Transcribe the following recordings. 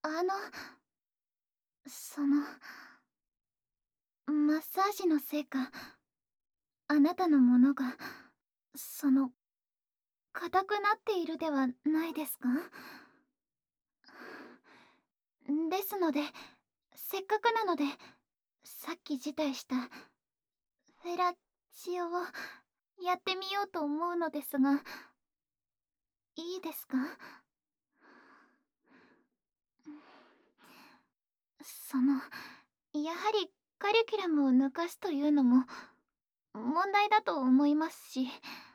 あの、マッサージのせいか、あなたのものが、硬くなっているではないですか？ですので、せっかくなので、さっき辞退したフェラチオをやってみようと思うのですが、いいですか？その、やはりカリキュラムを抜かすというのも問題だと思いますし、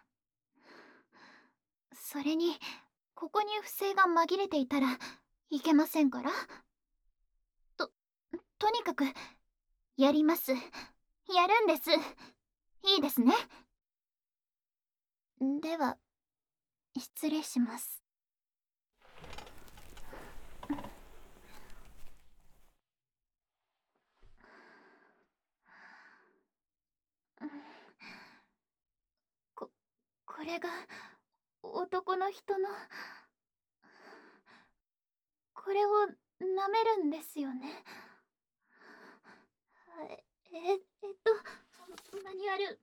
それに、ここに不正が紛れていたらいけませんから。と、とにかく、やります。やるんです。いいですね。では、失礼します。こ、これが、男の人の、これを舐めるんですよね。マニュアル。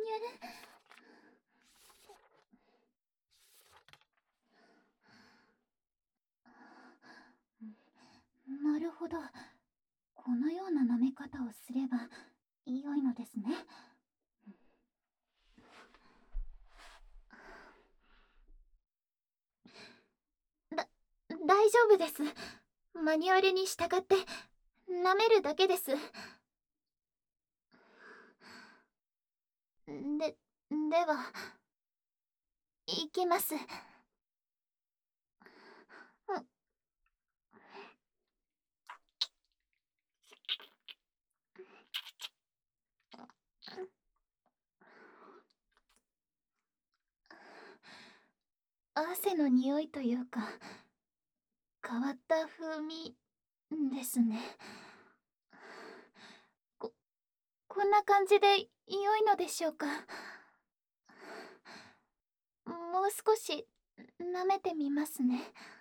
なるほど。このような舐め方をすれば良いのですね。大丈夫です。マニュアルに従って舐めるだけです。では、いきます。汗の匂いというか、変わった風味ですね。こ、こんな感じで良いのでしょうか。もう少し舐めてみますね。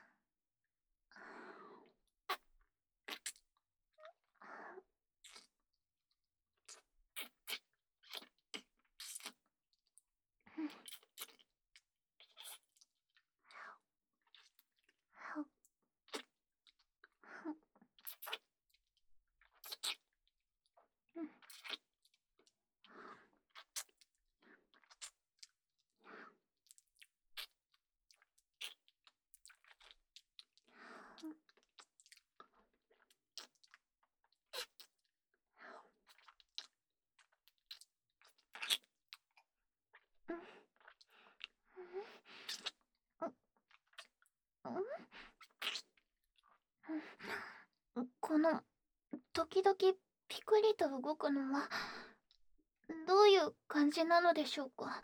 この時々ピクリと動くのはどういう感じなのでしょうか。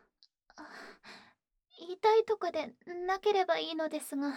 痛いとかでなければいいのですが。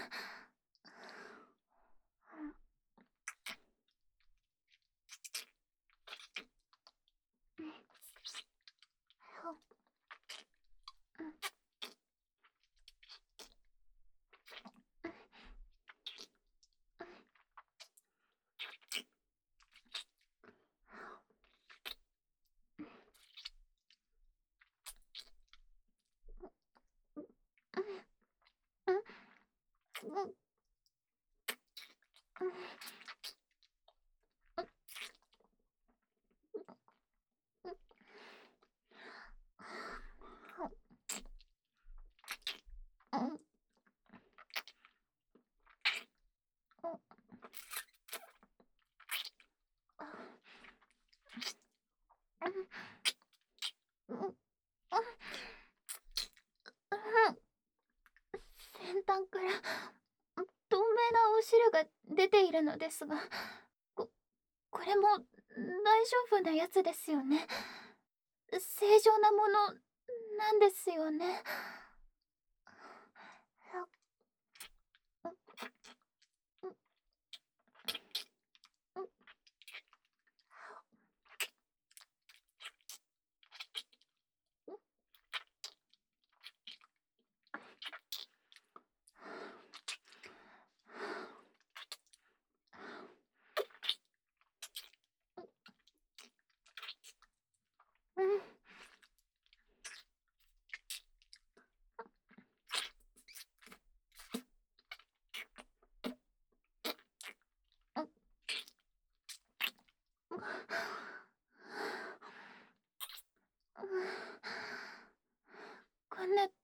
先端から透明なお汁が出ているのですが、こ、これも大丈夫なやつですよね。正常なものなんですよね。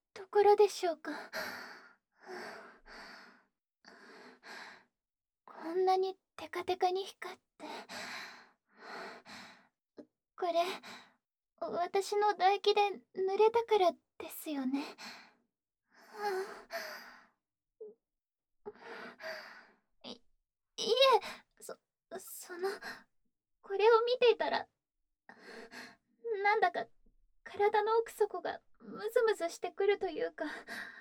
ところでしょうか。こんなにテカテカに光って、これ私の唾液で濡れたからですよね。いいえ、その、これを見ていたら、なんだか体の奥底がムズムズしてくるというか、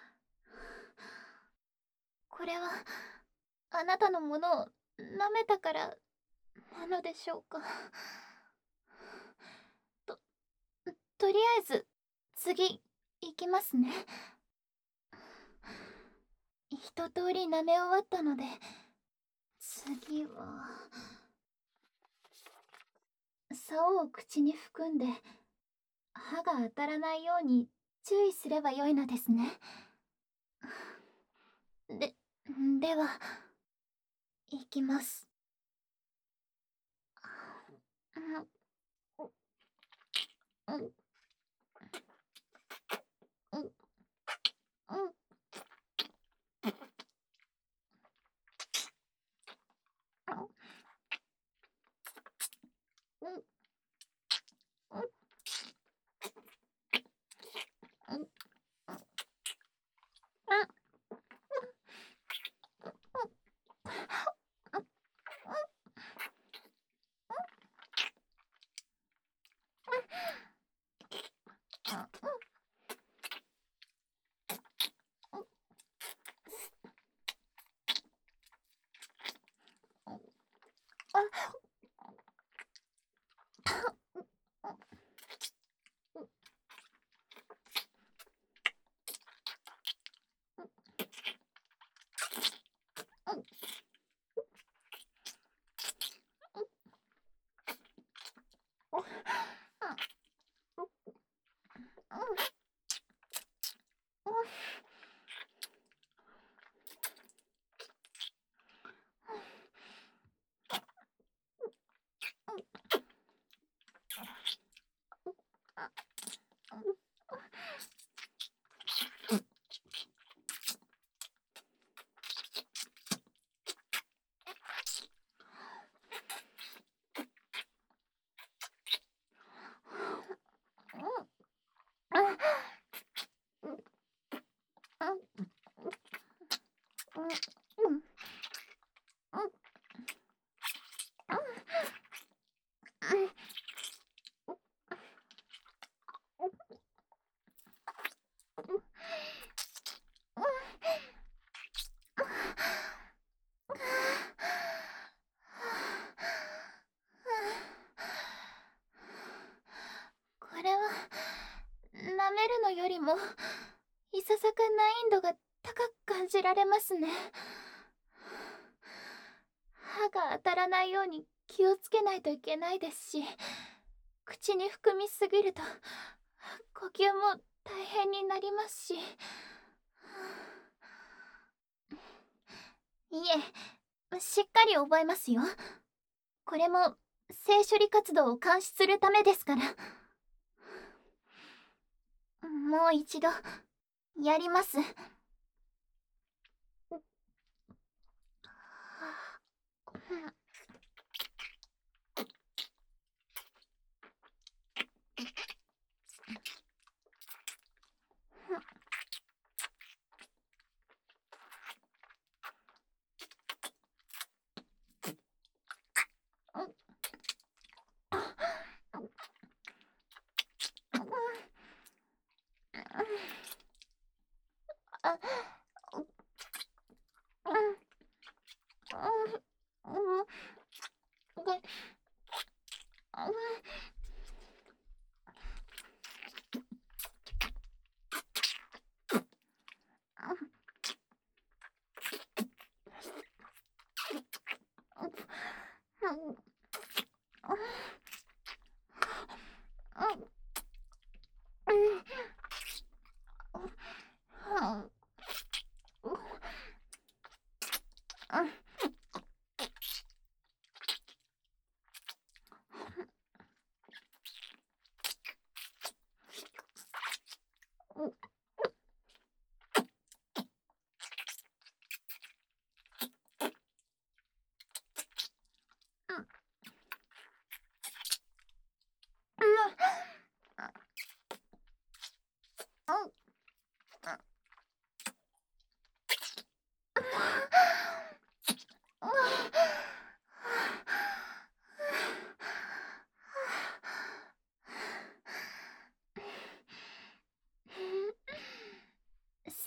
これはあなたのものを舐めたからなのでしょうか。ととりあえず次行きますね。一通り舐め終わったので、次は竿を口に含んで歯が当たらないように注意すればよいのですね。ででは行きます。うんうんうんうんうんうんこれは舐めるのよりもいささか難易度が高く感じられますね。歯が当たらないように気をつけないといけないですし、口に含みすぎると呼吸も大変になりますし。いえ、しっかり覚えますよ。これも性処理活動を監視するためですから。もう一度やります。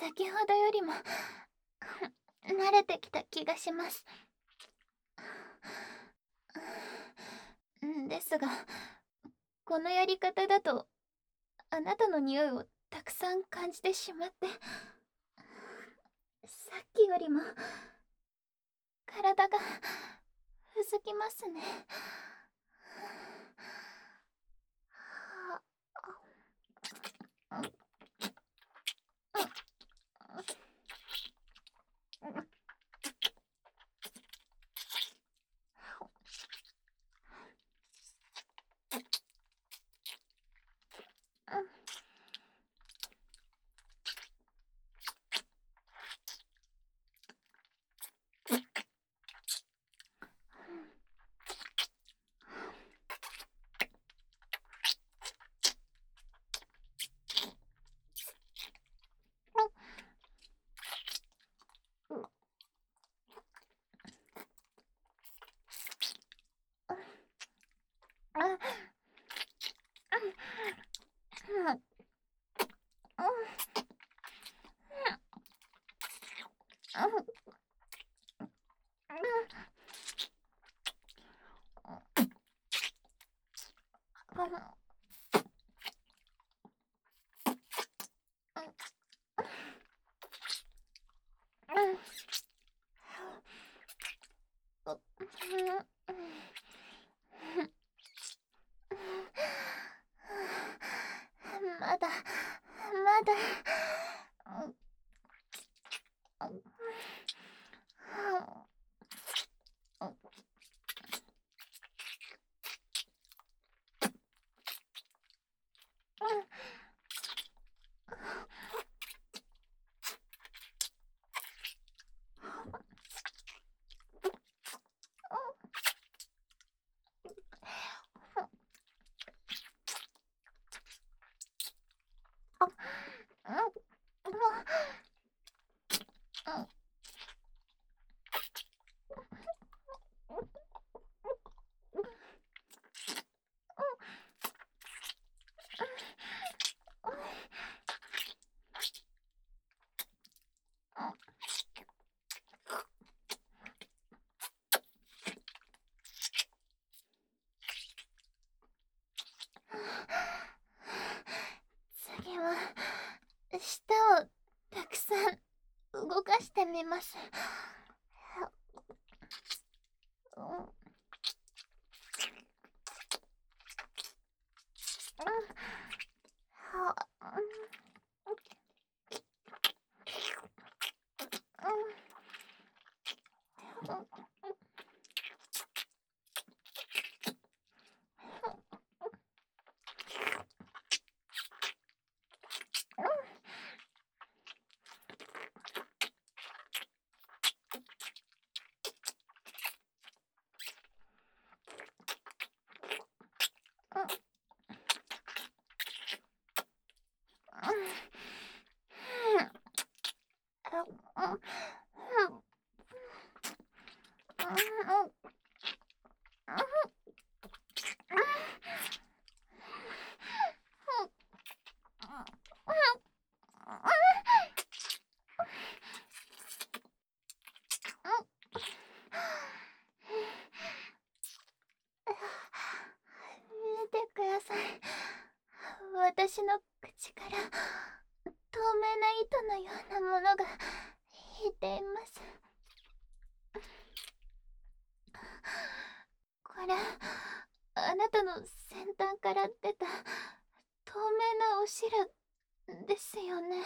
先ほどよりも慣れてきた気がします。ですが、このやり方だとあなたの匂いをたくさん感じてしまって、さっきよりも体がうずきますね。まだまだ。次は舌をたくさん動かしてみます。見てください。私の口から透明な糸のようなものが引いています。これ、あなたの先端から出た透明なお汁ですよね。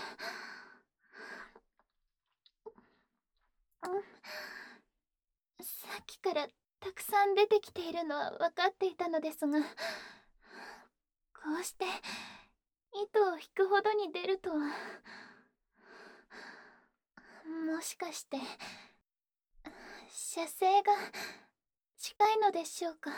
さっきからたくさん出てきているのは分かっていたのですが、こうして糸を引くほどに出るとは。もしかして射精が近いのでしょうか。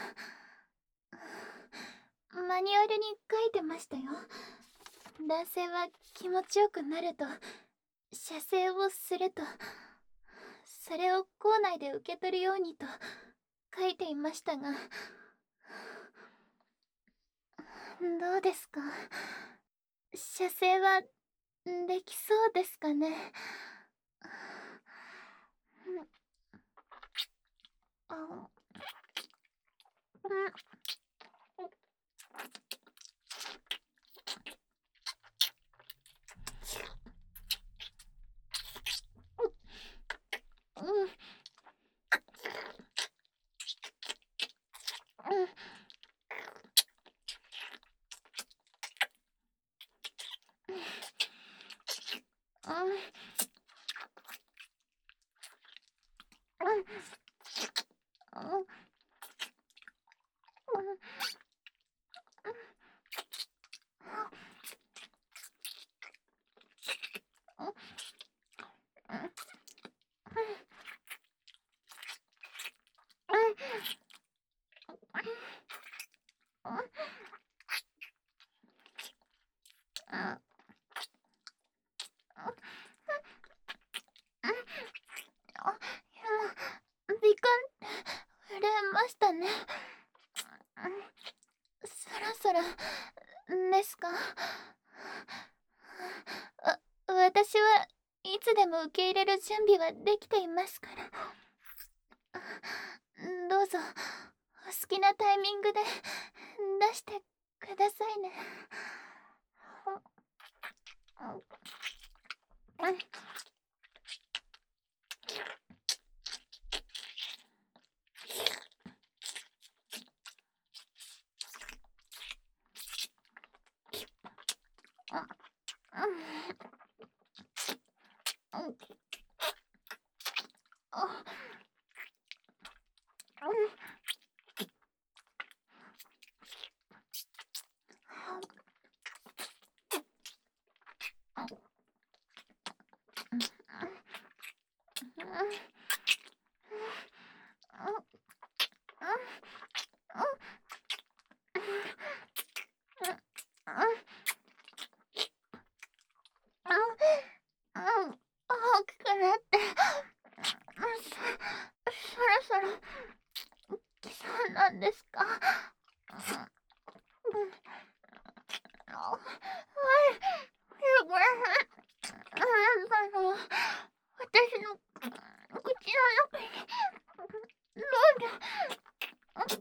マニュアルに書いてましたよ。男性は気持ちよくなると射精をすると、それを校内で受け取るようにと書いていましたが、どうですか。射精はできそうですかね。あ、うん、うん、うん、うん、うん、うん、時間触れましたね。そろそろですか？私はいつでも受け入れる準備はできていますから。どうぞお好きなタイミングで出してくださいね。大きくなってそろそろ来そうなんですか？すごい。私の口の中にどうぞ。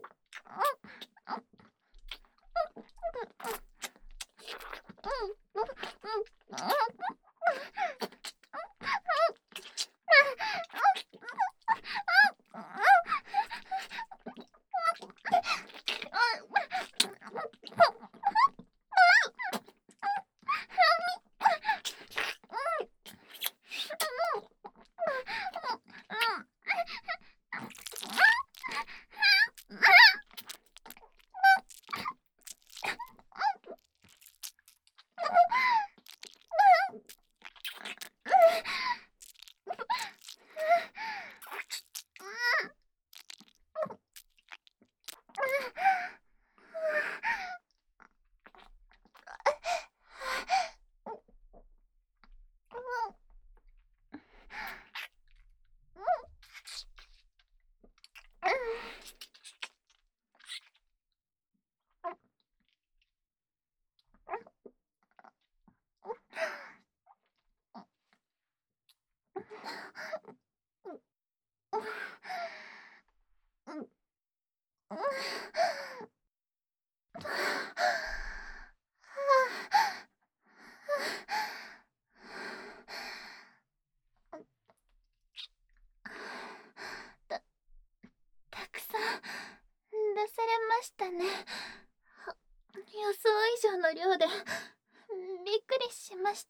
たたくさん出されましたね。予想以上の量でびっくりしました。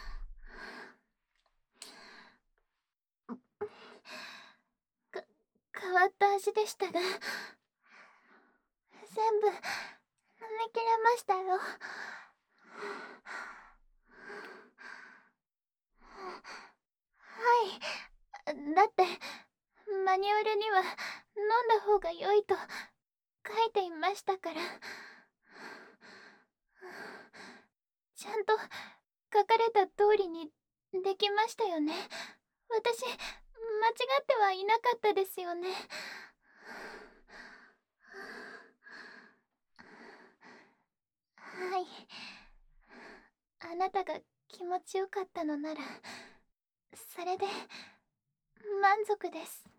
か変わった味でしたが全部飲み切れましたよ。はい。だってマニュアルには飲んだ方が良いと書いていましたから。ちゃんと書かれた通りにできましたよね。私間違ってはいなかったですよね。はい。あなたが気持ちよかったのならそれで満足です。